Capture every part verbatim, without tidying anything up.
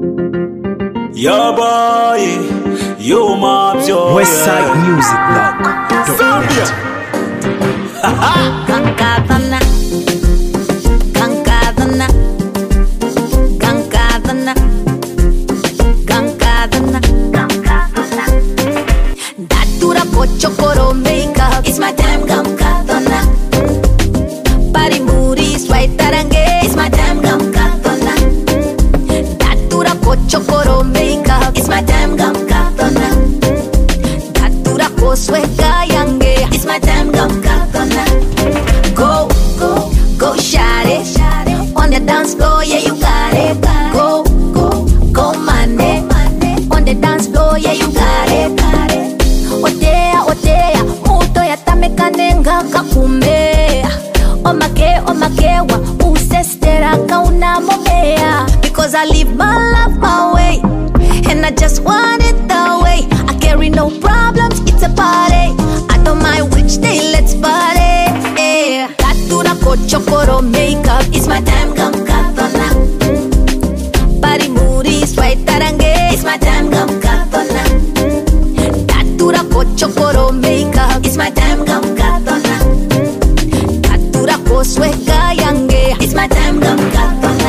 Yo boy, yo mobs, yo Westside Music Blog. Zambia. Kankadana, Kankadana, Kankadana, Kankadana, Kankadana. Datura pocho koro makeup, it's my time Kankadana. Pari muri swai tarange, it's my time Kankadana. Datura pocho koro makeup, it's my time Kankadana. Datura ko sweka yange, it's my time Kankadana. Go, go, go shot it. On the dance floor, yeah, you got it. Go, go, go mane. On the dance floor, yeah, you got it. Otea, otea, muto ya tamekanenga kakume. Omake, omakewa, usestera kauna momea. Because I live my life my way, and I just want it that way. I carry no problems, it's a party. I don't mind which day, let's party. Yeah. Datura kocho koro makeup, it's my time Kankadana. Pari muri swai tarange, it's my time Kankadana. Datura kocho koro makeup, it's my time Kankadana. Datura ko sweka yange, it's my time Kankadana.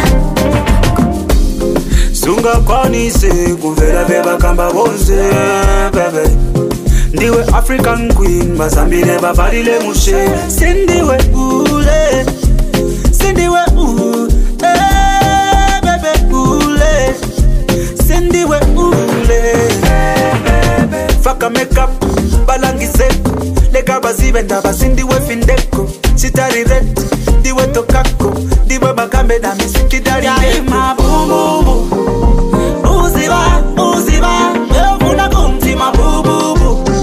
Sunga kwanise kumvera beba kamba bonze bebe. Ndiwe African queen, basambile bavalile mushe. Sindiwe ule, sindiwe ule, eh, bebe ule, sindiwe ule. Faka makeup, balangise, lega bazibenda basindiwe findeko. Chitari red, diwe tokako, diwe bakambe na misiki dari deko. Bubu, uziba, uziba, evuna kumtima bubu.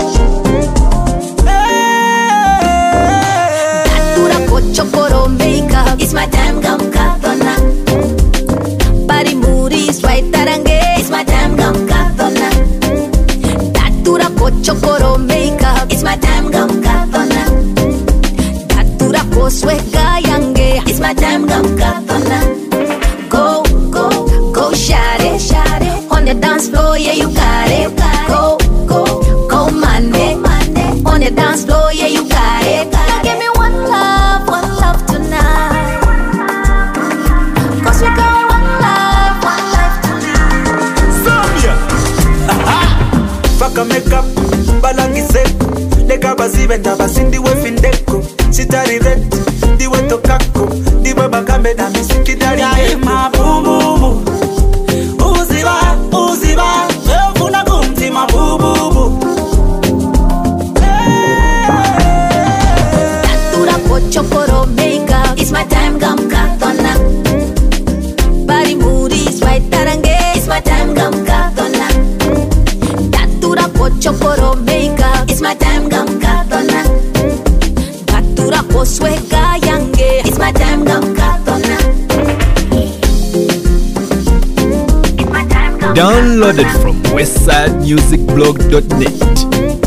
Chokoro makeup, it's my time Kankadana. Pari muri swai tarange, it's my time Kankadana. Datura ko chokoro makeup, it's my time Kankadana. Datura ko sweka yange, it's my time Kankadana. Go, go, go shot it, shot it. On the dance floor, yeah you got it. Go, go, go mane, mane. On the dance floor, yeah you got it. Now give me one love, one love tonight. Cause we got one life, one life tonight. Zambia. Faka makeup, balangise, lega bazibenda basindiwe findeko. Chitari red, diwe tokako, diwe bakambe na misiki dari deko. Bubu, uziba, uziba, evuna kumtima bubu. Chokoro makeup, it's my time Kankadana. Pari muri swai tarange, it's my time Kankadana. Datura ko chokoro makeup, it's my time Kankadana. Datura ko sweka yange, it's my time Kankadana. Downloaded from westside music blog dot net.